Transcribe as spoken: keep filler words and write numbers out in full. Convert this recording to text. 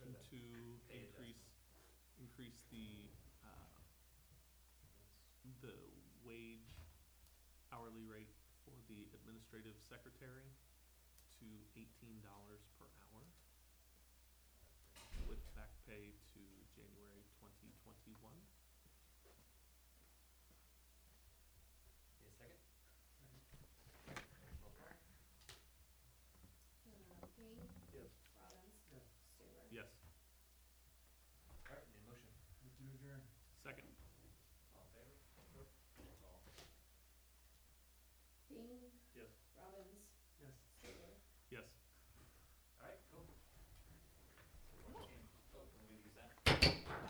motion that to pay increase, adjustment. increase the, uh, the wage hourly rate for the administrative secretary to eighteen dollars per hour with back pay to January twenty twenty-one.